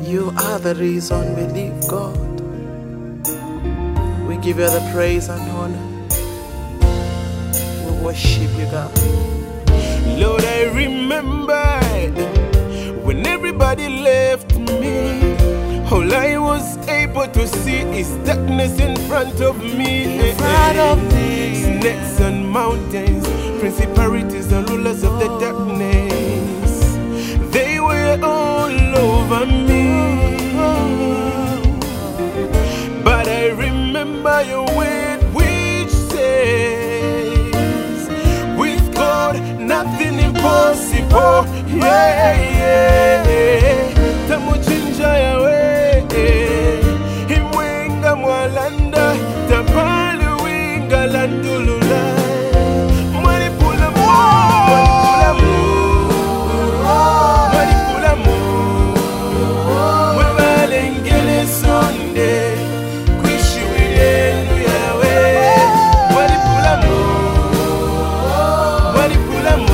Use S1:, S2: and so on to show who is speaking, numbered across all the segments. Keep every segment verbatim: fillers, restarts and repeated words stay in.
S1: You are the reason we live, God. We give you the praise and honor. We worship you, God.
S2: Lord, I remember when everybody left me. All I was able to see is darkness in front of me.
S1: In front of me.
S2: Snakes and mountains, principalities and rulers of the darkness. They were all over me. But I remember your word which says, with God nothing impossible. Yeah, yeah. Tamuchinja yawe, imwenga mwalanda, tapalu winga landulula. Manipula mo, manipula mo, manipula mo. Mwebalengele sonde, kwishi wilenu yawe. Manipula mo, manipula mo.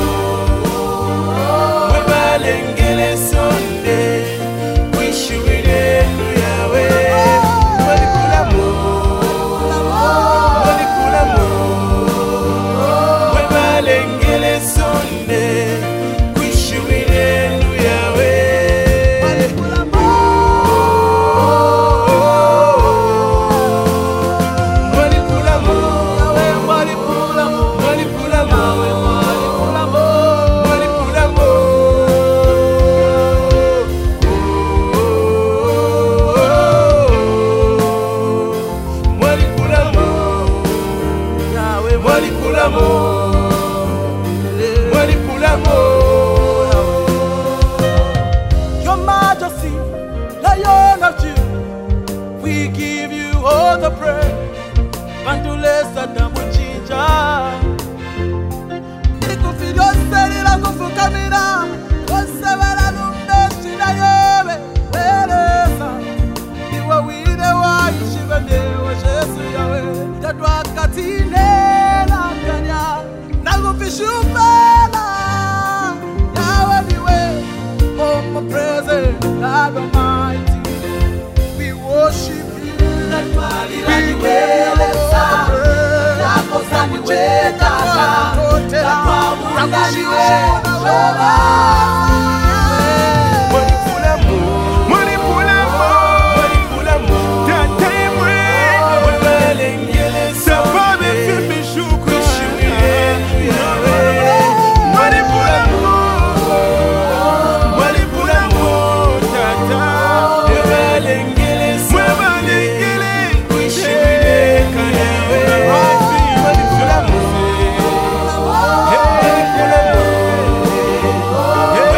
S2: Mwebalengele sonde, kwishi wilenu yawe. Manipula mo, manipula mo. Mwebalengele sonde, kwishi wilenu yawe. Manipula mo, manipula mo, manipula mo, manipula mo, manipula mo. Manipula mo, Yahweh, manipula mo, manipula mo.
S1: Your majesty, Lion of Judah, we give you all the praise. Bandulesa tamuchinja, ikufidoseli kufukamira, konsevera lumeshina yewe, weleza, iwe wide wa ishivanewa Jesu yawe, yadwa katine na kanya, nakufishupela, yawe niwe, oh my presence, God Almighty, we worship you.
S2: Manipula mo, manipula mo, manipula mo. Tata imwe, mwebalengele sababe fimi shukwa. Yawe, manipula mo, manipula mo. Tata, mwebalengele sababe, kwishiwile kanawe. Manipula mo, manipula mo,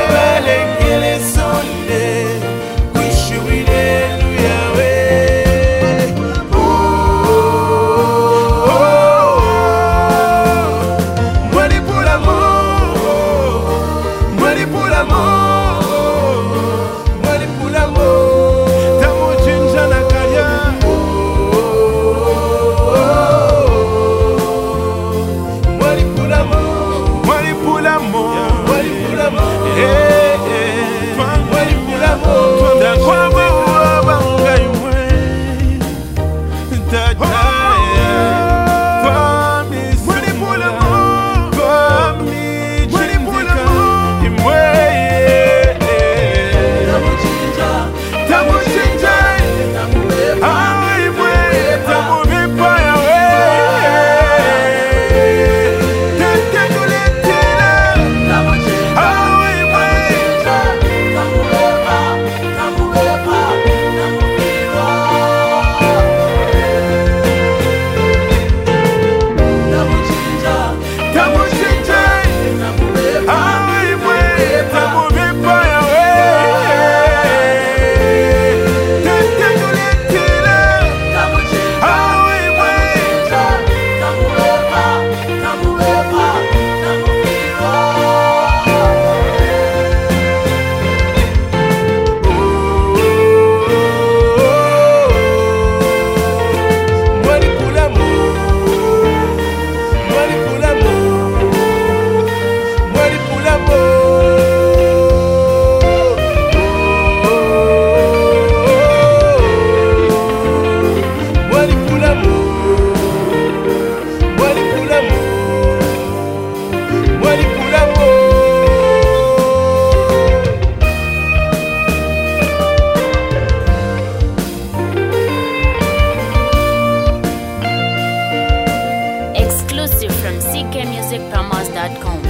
S3: musicpromos dot com.